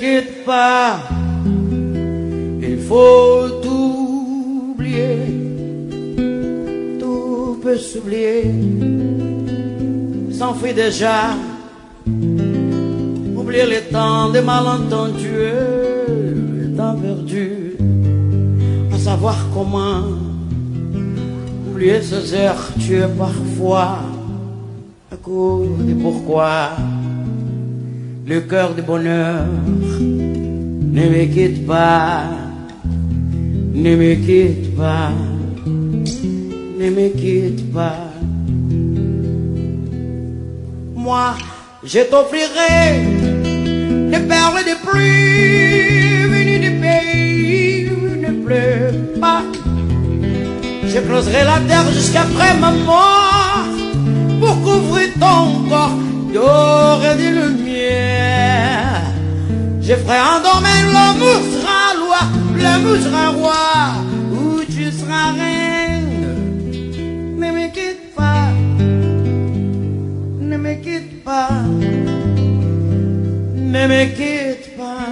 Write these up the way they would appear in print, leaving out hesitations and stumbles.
quitte pas. Il faut tout oublier. Tout peut s'oublier. S'enfuit déjà. Oublier les temps des malentendus, les temps perdus. À savoir comment oublier ces heures tuées parfois. À cause de pourquoi le cœur du bonheur ne me quitte pas, ne me quitte pas, ne me quitte pas. Moi, je t'offrirai des perles de pluie venues du pays où il ne pleut pas. Je creuserai la terre jusqu'après ma mort pour couvrir ton corps d'or et de lumière. Je ferai endormir l'amour sera loi, l'amour sera roi, où tu seras reine. Ne me quitte pas, ne me quitte pas, ne me quitte pas,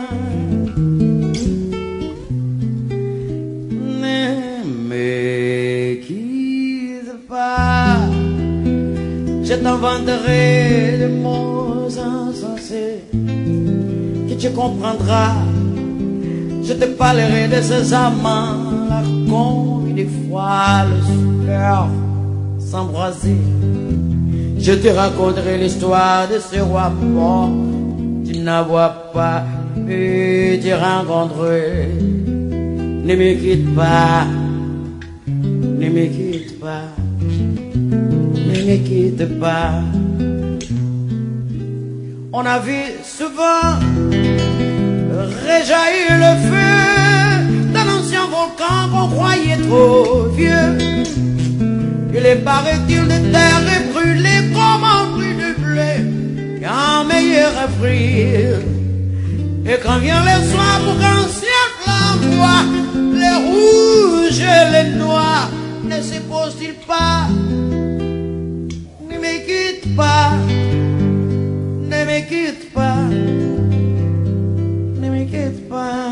ne me quitte pas. Je t'inventerai des mots insensés que tu comprendras. Je te parlerai de ces amants là combien de fois le cœur s'embraser. Je te raconterai l'histoire de ce roi mort. Tu n'en vois pas pu te rencontrer. Ne me quitte pas, ne me quitte pas, ne me quitte pas. On a vu souvent réjaillir le feu d'un ancien volcan qu'on croyait trop vieux. Il est paraît-il de terre et brûlé comme un fruit de blé, un meilleur fruit. Et quand vient le soir pour qu'un ciel flamboie, les rouges et les noirs ne se posent-ils pas? Ne me quitte pas, ne me quitte pas, ne me quitte pas,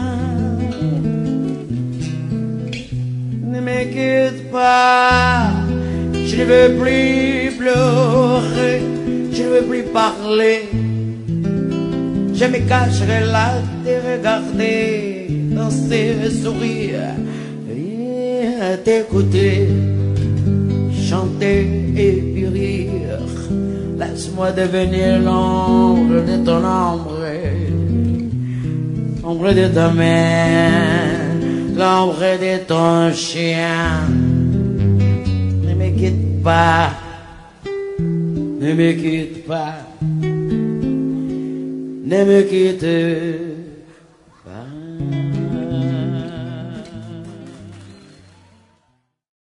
ne me quitte pas. Je ne veux plus pleurer, je ne veux plus parler. Je me cacherai là, te regarder, danser et sourire, et t'écouter, chanter et puis rire. Laisse-moi devenir l'ombre de ton ombre, l'ombre de ta main, l'ombre de ton chien. Ne me quitte pas, ne me quitte pas, ne me quitte